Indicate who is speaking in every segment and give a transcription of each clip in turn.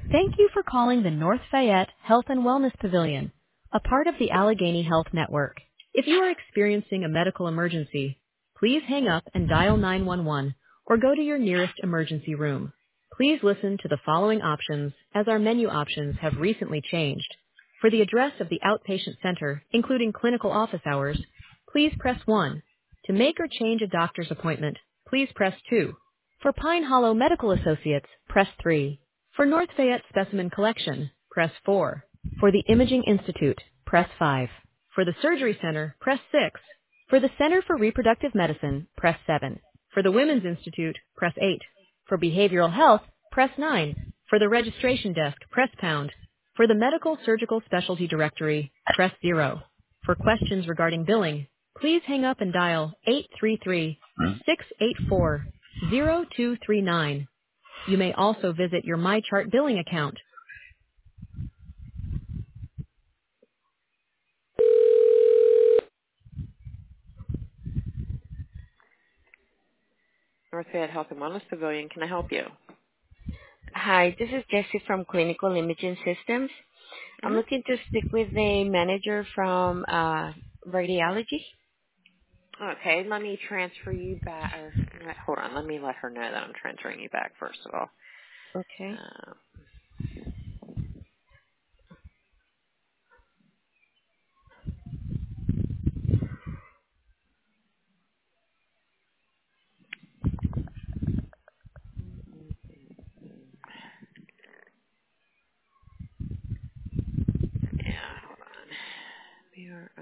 Speaker 1: Thank you for calling the North Fayette Health and Wellness Pavilion, a part of the Allegheny Health Network. If you are experiencing a medical emergency, please hang up and dial 911 or go to your nearest emergency room. Please listen to the following options as our menu options have recently changed. For the address of the outpatient center, including clinical office hours, please press 1. To make or change a doctor's appointment, please press 2. For Pine Hollow Medical Associates, press 3. For North Fayette Specimen Collection, press 4. For the Imaging Institute, press 5. For the Surgery Center, press 6. For the Center for Reproductive Medicine, press 7. For the Women's Institute, press 8. For Behavioral Health, press 9. For the Registration Desk, press pound. For the Medical Surgical Specialty Directory, press 0. For questions regarding billing, please hang up and dial 833-684-0239. You may also visit your MyChart billing account. North Fayette Health and Wellness Pavilion, can I help you?
Speaker 2: Hi, this is Jessie from Clinical Imaging Systems. I'm looking to speak with the manager from radiology.
Speaker 1: Okay, let me transfer you back. Hold on, let me let her know that I'm transferring you back first of all.
Speaker 2: Okay.
Speaker 1: Yeah, hold on. We are,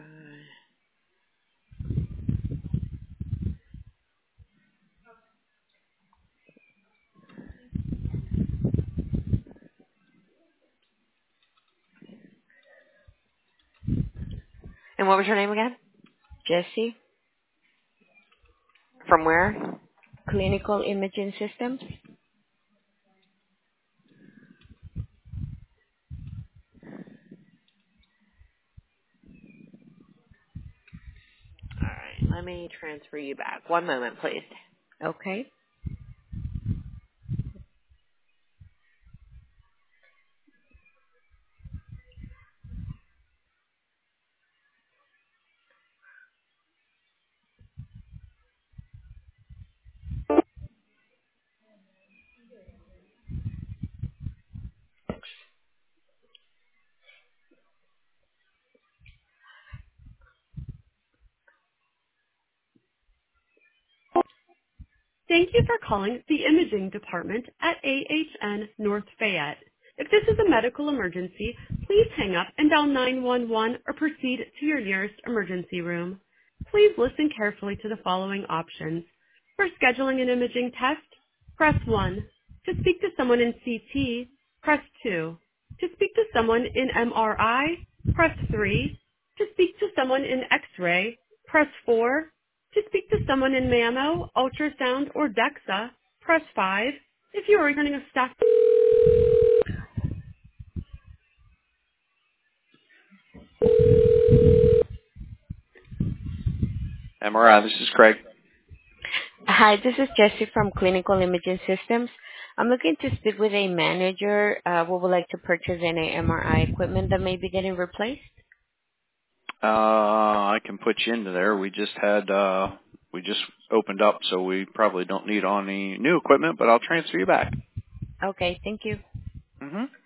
Speaker 1: and what was your name again?
Speaker 2: Jessie,
Speaker 1: From where?
Speaker 2: Clinical Imaging Systems.
Speaker 1: All right, let me transfer you back. One moment, please.
Speaker 2: Okay.
Speaker 3: Thank you for calling the imaging department at AHN North Fayette. If this is a medical emergency, please hang up and dial 911 or proceed to your nearest emergency room. Please listen carefully to the following options. For scheduling an imaging test, press 1. To speak to someone in CT, press 2. To speak to someone in MRI, press 3. To speak to someone in X-ray, press 4. To speak to someone in mammo, ultrasound, or DEXA, press 5. If you are running a staff... MRI, this is Craig.
Speaker 2: Hi, this is Jessie from Clinical Imaging Systems. I'm looking to speak with a manager who would like to purchase any MRI equipment that may be getting replaced.
Speaker 3: I can put you into there. We just opened up, so we probably don't need any new equipment, but I'll transfer you back.
Speaker 2: Okay, thank you.
Speaker 3: Mm-hmm.